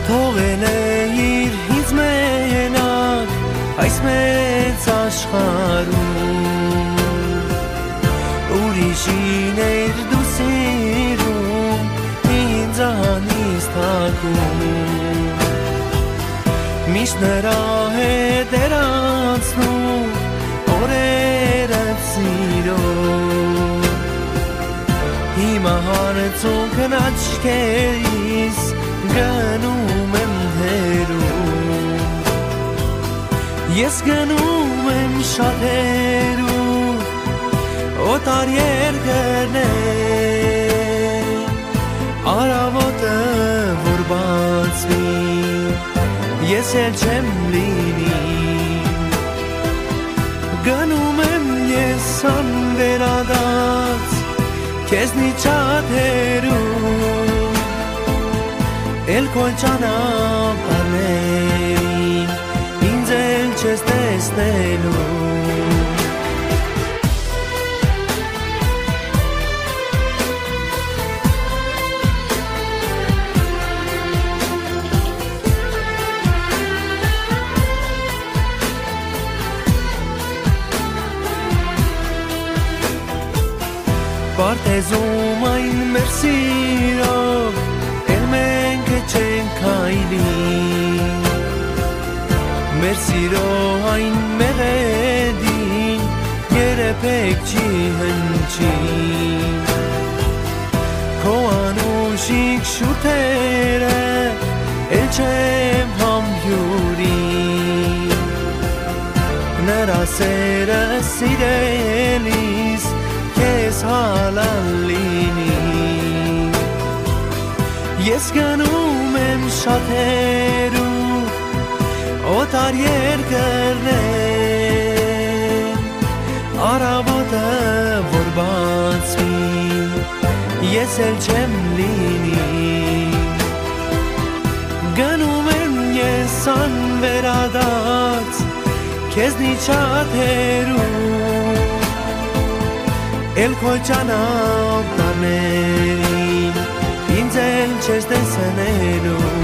թողել ինձ մենակ այս մեծ աշխարհում ուրիշիներ դու սիրում ինձանից թակում միշտ նրա հետ էր անցնում օրերը սիրով հիմա հարցունքն աչքերիս գնում եմ հերում ես գնում եմ շատ հերում օտար երկրներ առավոտը որ բացվի ես էլ չեմ լինի գնում եմ ես անվերադարձ քեզնի շատ հերում էլ քո ճանապարհներին ինձ էլ չես տեսնելու Պարտեզում այն մեր սիրով էլ մենք չենք հայլի մեր սիրո այն մեղեդին երբեք չի հնչի քո անուշիկ շուրթերը էլ չեմ համբյուրի նրա սերը սիրելիս Ես հալալ լինի Ես գնում եմ շատ հերու օտար երկրներ առավոտը որ բացվի ես էլ չեմ լինի գնում եմ ես անվերադարձ քեզնի շատ հերու El koçana darnerin inzel çeşte senelu